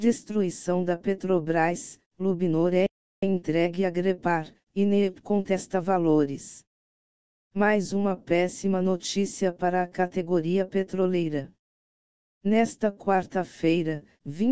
Destruição da Petrobras, Lubnor é entregue a Grepar, INEP contesta valores. Mais uma péssima notícia para a categoria petroleira. Nesta quarta-feira,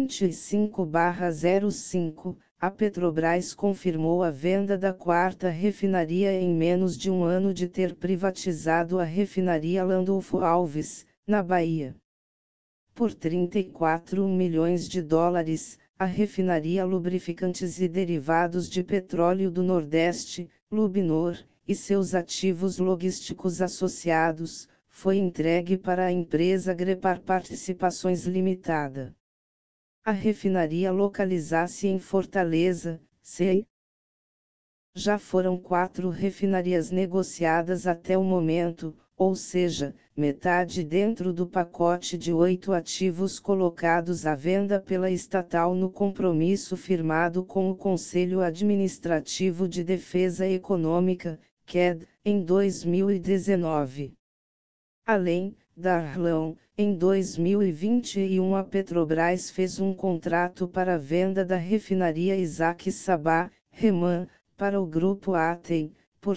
25/05, a Petrobras confirmou a venda da quarta refinaria em menos de um ano de ter privatizado a refinaria Landulfo Alves, na Bahia. Por 34 milhões de dólares, a refinaria Lubrificantes e Derivados de Petróleo do Nordeste, Lubnor, e seus ativos logísticos associados, foi entregue para a empresa Grepar Participações Limitada. A refinaria localiza-se em Fortaleza, CEI. Já foram 4 refinarias negociadas até o momento, ou seja, metade dentro do pacote de 8 ativos colocados à venda pela estatal no compromisso firmado com o Conselho Administrativo de Defesa Econômica, CAD, em 2019. Além da Arlão, em 2021 a Petrobras fez um contrato para a venda da refinaria Isaac Sabah, Reman, para o grupo Atem, por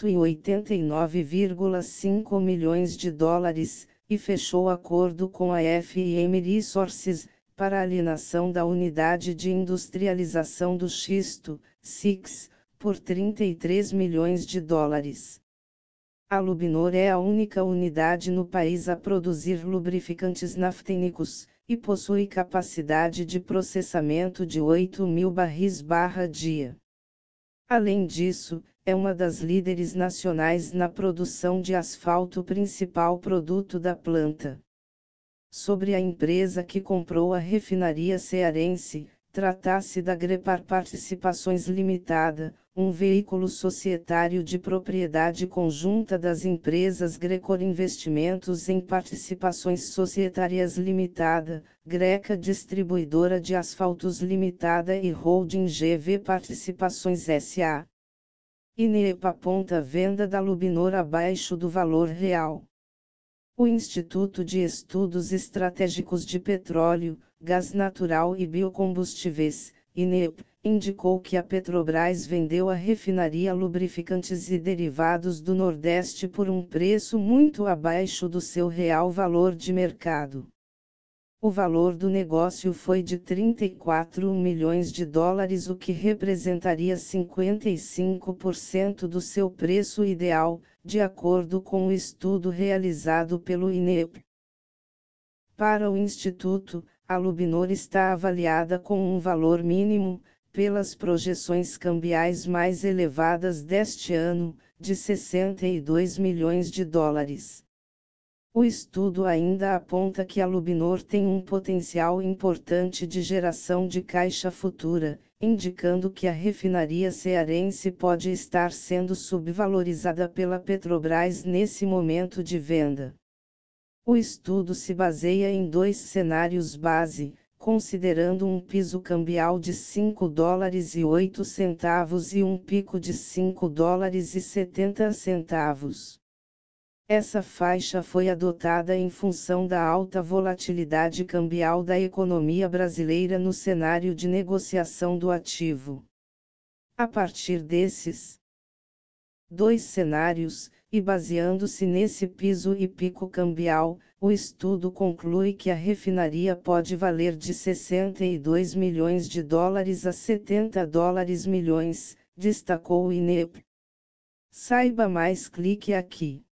189,5 milhões de dólares, e fechou acordo com a FM Resources, para a alienação da unidade de industrialização do xisto, SIX, por 33 milhões de dólares. A Lubnor é a única unidade no país a produzir lubrificantes naftênicos, e possui capacidade de processamento de 8.000 barris/dia. Além disso, é uma das líderes nacionais na produção de asfalto, principal produto da planta. Sobre a empresa que comprou a refinaria cearense, trata-se da Grepar Participações Limitada, um veículo societário de propriedade conjunta das empresas Grecor Investimentos em Participações Societárias Limitada, Greca Distribuidora de Asfaltos Limitada e Holding GV Participações SA. INEP aponta a venda da Lubnor abaixo do valor real. O Instituto de Estudos Estratégicos de Petróleo, Gás Natural e Biocombustíveis, INEP, indicou que a Petrobras vendeu a refinaria Lubrificantes e Derivados do Nordeste por um preço muito abaixo do seu real valor de mercado. O valor do negócio foi de 34 milhões de dólares, o que representaria 55% do seu preço ideal, de acordo com o estudo realizado pelo INEP. Para o Instituto, a Lubnor está avaliada com um valor mínimo, pelas projeções cambiais mais elevadas deste ano, de 62 milhões de dólares. O estudo ainda aponta que a Lubnor tem um potencial importante de geração de caixa futura, indicando que a refinaria cearense pode estar sendo subvalorizada pela Petrobras nesse momento de venda. O estudo se baseia em 2 cenários base, considerando um piso cambial de $5,08 e um pico de $5,70. Essa faixa foi adotada em função da alta volatilidade cambial da economia brasileira no cenário de negociação do ativo. A partir desses 2 cenários, e baseando-se nesse piso e pico cambial, o estudo conclui que a refinaria pode valer de 62 milhões de dólares a 70 milhões, destacou o INEP. Saiba mais, clique aqui.